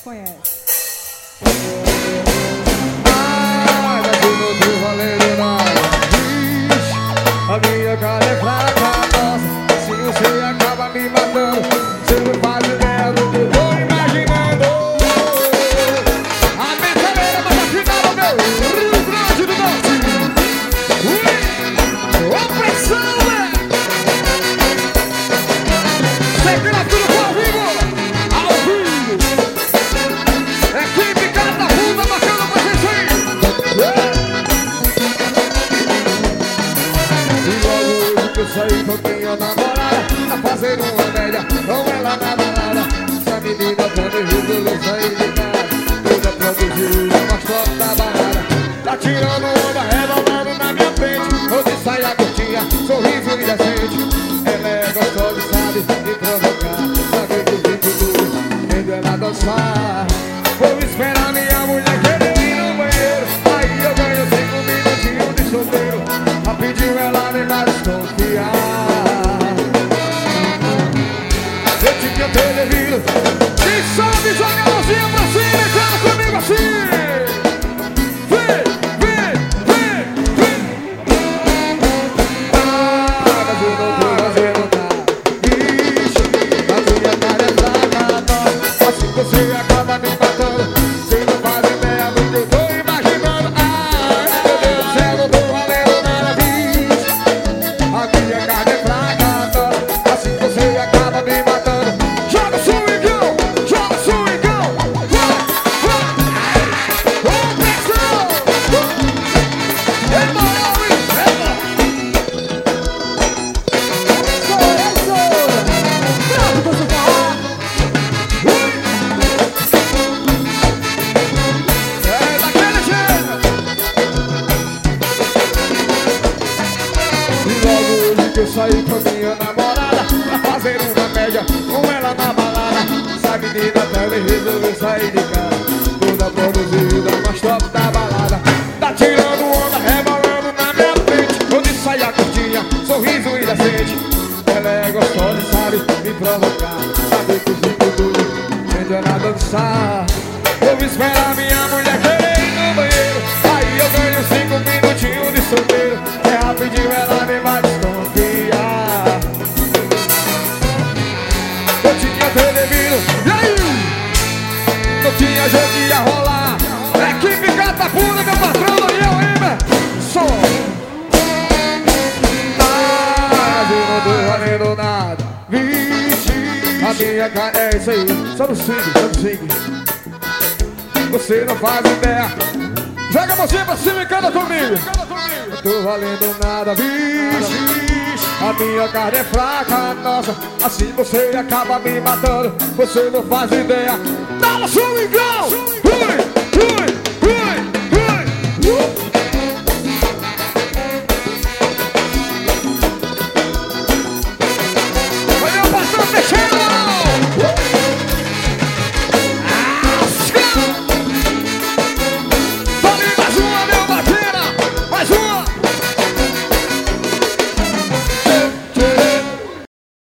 conhece. Ai, daqui não tô valendo nada. Vixe, a minha cara é fraca, nossa. Se você acaba me matando, você não faz ideia do que eu tô imaginando. A metaleira vai afinar o meu Rio Grande do Norte. Opressão, né? Temperatura ao vivo. Ao vivo. Equipe cara da puta bacana pra vocês aí. E logo hoje que eu saí com minha namorada, a fazer uma média, com ela na balada. Essa menina quando eu resolveu sair de casa, toda produzida, mas top da balada. Tá tirando onda, rebolando na minha frente, onde sai a curtinha, sorriso indecente. Ela é gostosa, sabe me provocar, sabe que eu fico duro, vendo ela dançar. Vou esperar minha mulher querer ir no banheiro, aí eu ganho 5 minutinhos de solteiro. Rapidinho ela nem vai desconfiar. Eu tinha ter devido. Quem sabe joga a mãozinha pra cima e canta comigo assim. Vem, vem, vem, vem. Ah, mas eu não tô fazendo nada. Vixe, a minha cara é fraca, nossa. Assim você acaba me matando. Você não faz ideia do que eu tô imaginando. Ai, meu Deus do céu, não tô valendo nada. Vixe, a minha carne é fraca, nossa. Assim você acaba me matando. Joga swingão, joga swingão. Vai, vai. Ô, pressão. É moral, hein? É moral. Bravo, você fala. É daquele jeito. E logo hoje que eu saí com a minha namorada, pra fazer uma média com ela na balada. Essa menina também resolveu sair de casa, toda produzida, mas top da balada. Tá tirando onda, rebolando na minha frente, onde sai a curtinha, sorriso indecente. Ela é gostosa e sabe me provocar, sabe que eu fico duro, vendo ela dançar. Vou esperar minha mulher querer ir no banheiro, aí eu ganho 5 minutinhos de solteiro. É rapidinho ela nem vai desconfiar. Eu tinha televido, e aí? Não tinha jeito de ia rolar. Equipe Catapulta, meu patrão, e eu, hein, som. Mas eu não tô valendo nada. Vixe, a minha cara é isso aí. Só no swing, só no swing. Você não faz ideia. Joga a mãozinha pra cima e canta comigo. Não tô valendo nada, vixe. A minha carne é fraca, nossa. Assim você acaba me matando. Você não faz ideia. Dá no swingão. Ui, ui.